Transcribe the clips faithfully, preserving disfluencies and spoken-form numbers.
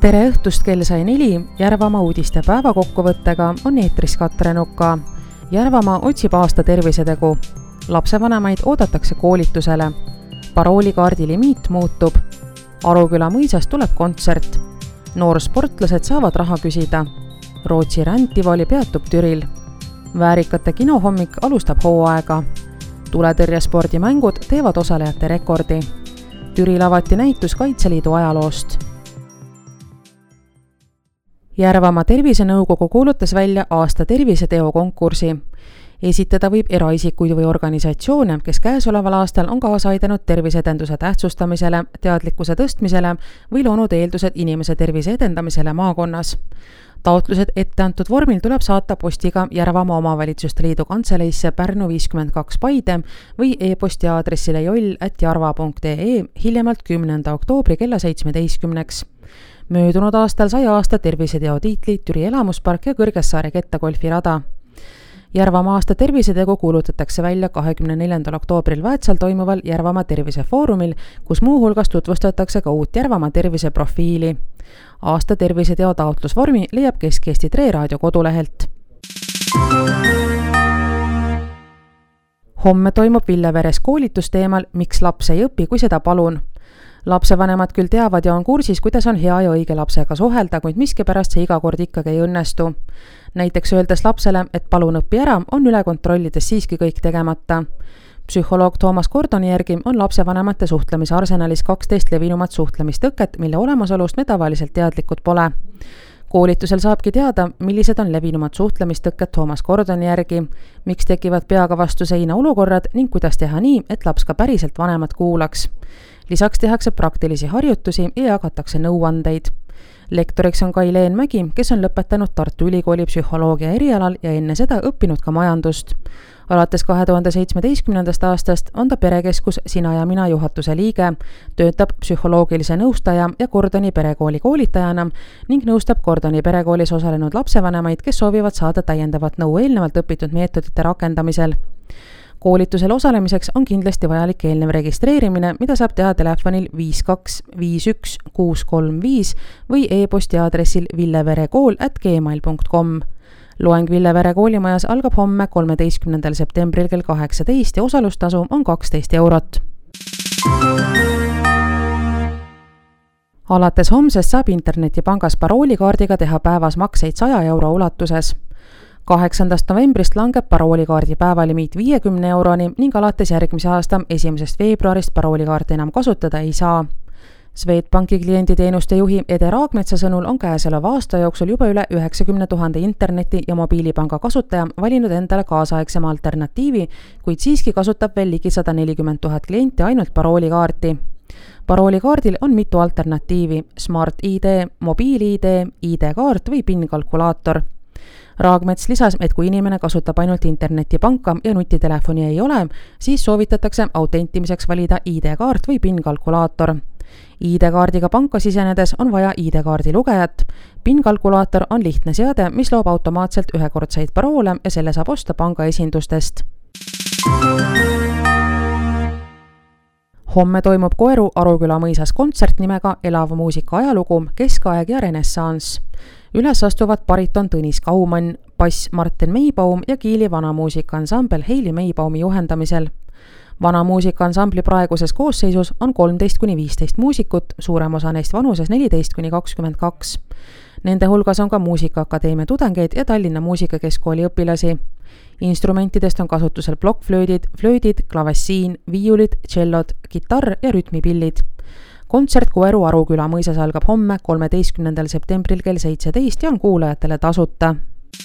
Tere õhtust kell sai neli, Järvamaa uudiste päevakokkuvõttega on eetris Katre Nuka. Järvamaa otsib aasta tervisetegu. Lapsevanemaid oodatakse koolitusele. Paroolikaardi limiit muutub. Aruküla mõisas tuleb kontsert. Noorsportlased saavad raha küsida. Rootsi rändtivoli peatub Türil. Väärikate kinohommik alustab hooaega. Tuletõrjespordimängud teevad osalejate rekordi. Türil avati näitus Kaitseliidu ajaloost. Järvamaa tervisenõukogu kuulutas välja aasta terviseteo konkursi. Esitada võib eraisikuid või organisatsioone, kes käesoleval aastal on kaasa aidanud terviseedenduse tähtsustamisele, teadlikkuse tõstmisele või loonud eeldused inimese tervise edendamisele maakonnas. Taotlused etteantud vormil tuleb saata postiga Järvamaa omavalitsuste liidu kantseleisse Pärnu viiskümmend kaks Paide või e-posti aadressile joll at jarva punkt ee hiljemalt kümnenda oktoobri kella seitsmeteistkümneks. Möödunud aastal sai aasta terviseteo tiitli Türi elamuspark ja Kõrgessaare kettagolfirada. Järvamaa aasta tervisetegu kuulutatakse välja kahekümne neljandal oktoobril Väätsal toimuval Järvamaa tervisefoorumil, kus muu hulgas tutvustatakse ka uut Järvamaa terviseprofiili. Aasta terviseteo taotlusvormi leiab Kesk-Eesti Tre Raadio kodulehelt. Homme toimub Villeveres koolitus teemal Miks laps ei õpi, kui seda palun. Lapsevanemad küll teavad ja on kursis, kuidas on hea ja õige lapsega suhelda, kuid miskipärast see iga kord ikkagi ei õnnestu. Näiteks öeldes lapsele, et palun õpi ära, on üle kontrollides siiski kõik tegemata. Psühholoog Toomas Kordoni järgi on lapsevanemate suhtlemise arsenalis kaksteist levinumat suhtlemistõket, mille olemasolust me tavaliselt teadlikud pole. Koolitusel saabki teada, millised on levinumad suhtlemistõkked Toomas Kordoni järgi, miks tekivad peaga vastu seina olukorrad ning kuidas teha nii, et laps ka päriselt vanemat kuulaks. Lisaks tehakse praktilisi harjutusi ja jagatakse nõuandeid. Lektoriks on Kai-Leen Mägi, kes on lõpetanud Tartu Ülikooli psühholoogia erialal ja enne seda õppinud ka majandust. Alates kahe tuhande seitsmeteistkümnendast aastast on ta perekeskus Sina ja mina juhatuse liige, töötab psühholoogilise nõustaja ja Kordoni perekooli koolitajana ning nõustab Kordoni perekoolis osalenud lapsevanemaid, kes soovivad saada täiendavat nõu eelnevalt õpitud meetodite rakendamisel. Koolitusel osalemiseks on kindlasti vajalik eelnev registreerimine, mida saab teha telefonil viis kaks viis üks kuus kolm viis või e-posti aadressil villeverekool at gmail punkt com. Loeng Villevere koolimajas algab homme kolmeteistkümnendal septembril kell kaheksateist ja osalustasu on kaksteist eurot. Alates homsest saab internetipangas paroolikaardiga teha päevas makseid saja euro ulatuses. kaheksandast novembrist langeb paroolikaardi päevalimiit viiekümne euroni ning alates järgmise aasta esimesest veebruarist paroolikaarti enam kasutada ei saa. Swedbanki klienditeenuste juhi Ede Raagmetsa sõnul on käesoleva aasta jooksul juba üle üheksakümne tuhande interneti- ja mobiilipanga kasutaja valinud endale kaasaegsema alternatiivi, kuid siiski kasutab veel ligi sada nelikümmend tuhat klienti ainult paroolikaarti. Paroolikaardil on mitu alternatiivi, Smart I D, mobiil I D, I D-kaart või PIN-kalkulaator. Raagmets lisas, et kui inimene kasutab ainult internetipanka ja nutitelefoni ei ole, siis soovitatakse autentimiseks valida I D-kaart või PIN-kalkulaator. I D-kaardiga panka sisenedes on vaja I D-kaardi lugejat. PIN-kalkulaator on lihtne seade, mis loob automaatselt ühekordseid paroole ja selle saab osta panga esindustest. Homme toimub Koeru Aruküla mõisas kontsert nimega Elava muusika ajalugu, keskaeg ja renessanss. Üles astuvad bariton Tõnis Kaumann, bass Martin Meibaum ja Kiili vanamuusika-ansambel Heili Meibaumi juhendamisel. Vanamuusika-ansambli praeguses koosseisus on kolmteist kuni viisteist muusikut, suurem osa neist vanuses neliteist kuni kakskümmend kaks. Nende hulgas on ka Muusikaakadeemia tudengeid ja Tallinna Muusikakeskkooli õpilasi. Instrumentidest on kasutusel plokkflöödid, flöödid, klavessiin, viiulid, tšellod, kitarr ja rütmipillid. Kontsert Koeru Aruküla mõisas algab homme kolmeteistkümnendal septembril kell seitseteist ja on kuulajatele tasuta.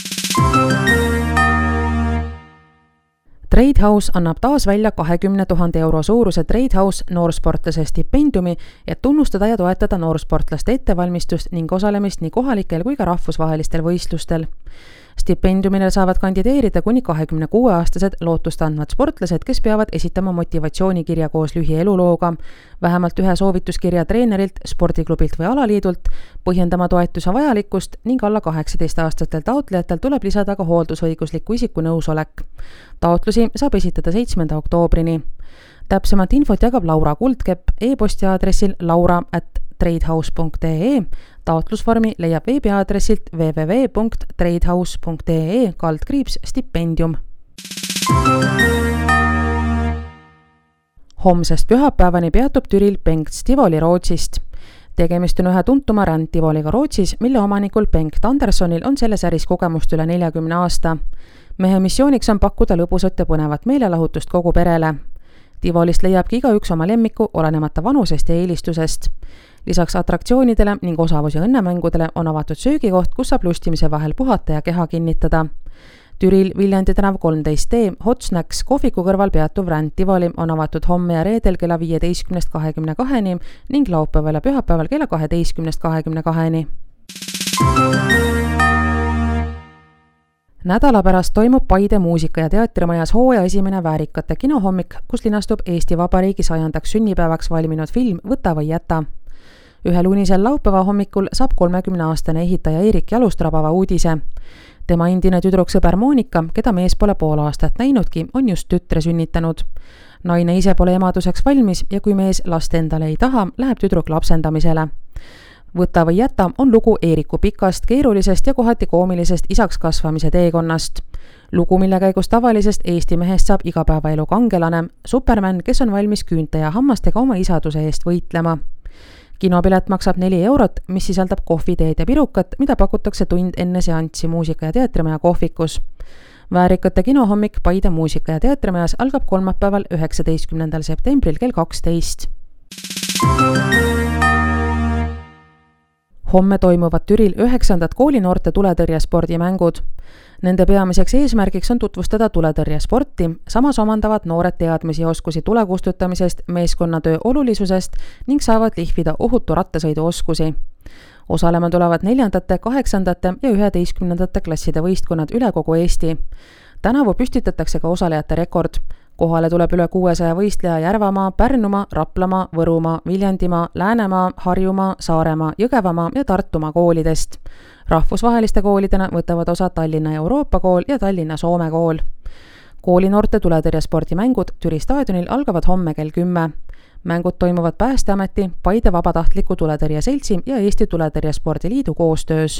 Trade House annab taas välja kahekümne tuhande euro suuruse Trade House noorsportlase stipendiumi, et tunnustada ja toetada noorsportlaste ettevalmistust ning osalemist nii kohalikel kui ka rahvusvahelistel võistlustel. Stipendiumile saavad kandideerida kuni kahekümne kuue aastased lootustandvad sportlased, kes peavad esitama motivatsioonikirja koos lühielulooga, vähemalt ühe soovituskirja treenerilt, spordiklubilt või alaliidult, põhjendama toetuse vajalikkust ning alla kaheksateist aastatel taotlejatel tuleb lisada ka hooldusõigusliku isiku nõusolek. Taotlusi saab esitada seitsmenda oktoobrini. Täpsemat infot jagab Laura Kuldkepp e-posti aadressil laura at tradehouse punkt ee. taotlusvormi leiab veebiaadressilt w w w punkt tradehouse punkt e e kaldkriips stipendium. Homsest pühapäevani peatub Türil Bengt Tivoli Rootsist. Tegemist on ühe tuntuma rändtivoliga Rootsis, mille omanikul Bengt Andersonil on selles äris kogemust üle neljakümne aasta. Mehe missiooniks on pakkuda lõbusat ja põnevat meelelahutust kogu perele. Tivolist leiabki igaüks oma lemmiku, olenemata vanusest ja eelistusest. Lisaks atraktsioonidele ning osavus- ja õnnemängudele on avatud söögikoht, kus saab lustimise vahel puhata ja keha kinnitada. Türil Viljandi tänav kolmteist D Hot Snacks kohviku kõrval peatuv rändtivoli on avatud homme ja reedel kella viieteistkümnest kahekümne kaheni ning laupäeval ja pühapäeval kella kaheteistkümnest kahekümne kaheni. Nädala pärast toimub Paide muusika- ja teatrimajas hooaja esimene väärikate kinohommik, kus linastub Eesti Vabariigi sajandaks sünnipäevaks valminud film Võta või jäta. Ühel unisel laupäeva hommikul saab kolmekümneaastane ehitaja Eerik Jalust rabava uudise. Tema endine tüdruksõber Monika, keda mees pole pool aastat näinudki, on just tütre sünnitanud. Naine ise pole emaduseks valmis ja kui mees last endale ei taha, läheb tüdruk lapsendamisele. Võta või jäta on lugu Eeriku pikast, keerulisest ja kohati koomilisest isaks kasvamise teekonnast. Lugu, mille käigus tavalisest Eesti mehest saab igapäevaelu kangelane, Superman, kes on valmis küünte ja hammastega oma isaduse eest võitlema. Kinopilet maksab neli eurot, mis sisaldab kohviteed ja pirukat, mida pakutakse tund enne seanssi muusika- ja teatrimaja kohvikus. Väärikate kinohommik Paide muusika- ja teatrimajas algab kolmapäeval üheksateistkümnendal septembril kell kaksteist. Homme toimuvad Türil üheksandad koolinoorte tuletõrjespordimängud. Nende peamiseks eesmärgiks on tutvustada tuletõrjesporti, samas omandavad noored teadmisi ja oskusi tule kustutamisest, meeskonnatöö olulisusest ning saavad lihvida ohutu rattasõidu oskusi. Osalema tulevad neljandate, kaheksandate ja üheteistkümnendate klasside võistkonnad üle kogu Eesti. Tänavu püstitatakse ka osalejate rekord. Kohale tuleb üle kuuesaja võistleja Järvamaa, Pärnumaa, Raplamaa, Võrumaa, Viljandimaa, Läänemaa, Harjumaa, Saaremaa, Jõgevamaa ja Tartumaa koolidest. Rahvusvaheliste koolidena võtavad osa Tallinna Euroopa kool ja Tallinna Soome kool. Koolinoorte tuletõrjespordimängud Türi staadionil algavad homme kell kümme. Mängud toimuvad Päästeameti, Paide Vabatahtliku Tuletõrje Seltsi ja Eesti Tuletõrjespordiliidu koostöös.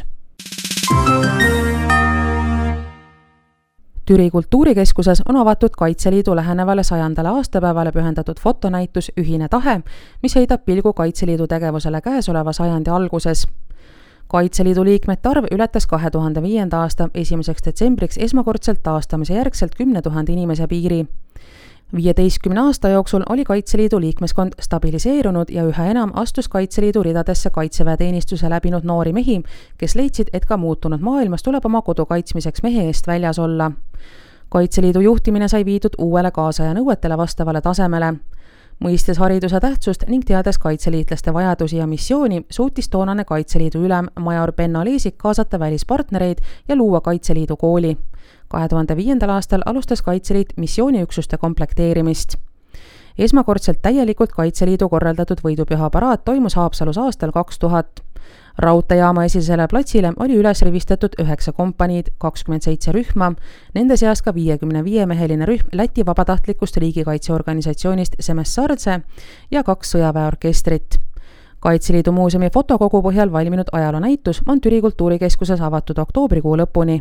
Türi kultuurikeskuses on avatud Kaitseliidu lähenevale sajandale aastapäevale pühendatud fotonäitus Ühine tahe, mis heidab pilgu Kaitseliidu tegevusele käesoleva sajandi alguses. Kaitseliidu liikmete arv ületas kahe tuhande viienda aasta esimeseks detsembriks esmakordselt taastamise järgselt kümne tuhande inimese piiri. viieteistkümne aasta jooksul oli Kaitseliidu liikmeskond stabiliseerunud ja üha enam astus Kaitseliidu ridadesse kaitseväeteenistuse läbinud noori mehi, kes leidsid, et ka muutunud maailmas tuleb oma kodu kaitsmiseks mehe eest väljas olla. Kaitseliidu juhtimine sai viidud uuele kaasaja nõuetele vastavale tasemele. Mõistes hariduse tähtsust ning teades kaitseliitlaste vajadusi ja missiooni, suutis toonane Kaitseliidu ülem major Benno Liisik kaasata välispartnereid ja luua Kaitseliidu kooli. kahe tuhande viiendal aastal alustas Kaitseliit missiooniüksuste komplekteerimist. Esmakordselt täielikult Kaitseliidu korraldatud võidupüha paraad toimus Haapsalus aastal kaks tuhat. Raudteejaama esisele platsile oli üles rivistatud üheksa kompaniid, kakskümmend seitse rühma, nende seas ka viiekümne viie meheline rühm Läti vabatahtlikust riigikaitseorganisatsioonist Semessardse ja kaks sõjaväeorkestrit. Kaitseliidu muuseumi fotokogu põhjal valminud ajaloonäitus on Türi kultuurikeskuses avatud oktoobrikuu lõpuni.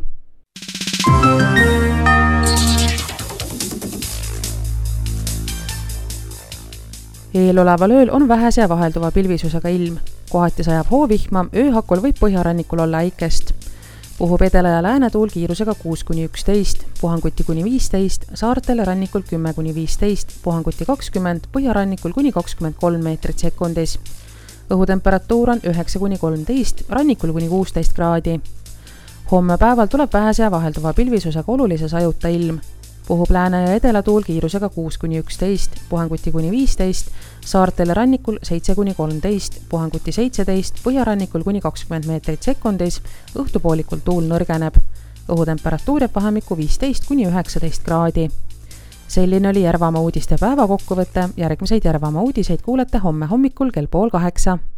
Eeloleval ööl on vähese ja vahelduva pilvisusega ilm. Kohati sajab hoovihma, ööhakul võib põhjarannikul olla äikest. Puhub edela ja läänetuul kiirusega kuus kuni üksteist, puhanguti kuni viisteist, saartel rannikul kümme kuni viisteist, puhanguti kakskümmend, põhjarannikul kuni kakskümmend kolm meetrit sekundis. Õhutemperatuur on üheksa kuni kolmteist, rannikul kuni kuusteist kraadi. Homme päeval tuleb vähese ja vahelduva pilvisusega olulise sajuta ilm. Puhub lääne ja edelatuul kiirusega kuus kuni üksteist, puhanguti kuni viisteist, saartel rannikul seitse kuni kolmteist, puhanguti seitseteist, põhjarannikul kuni kakskümmend meetrit sekundis, õhtupoolikul tuul nõrgeneb. Õhutemperatuur jääb vahemikku viisteist kuni üheksateist kraadi. Selline oli Järvamaa uudiste päeva kokkuvõte, järgmiseid Järvamaa uudiseid kuulete homme hommikul kell pool kaheksa.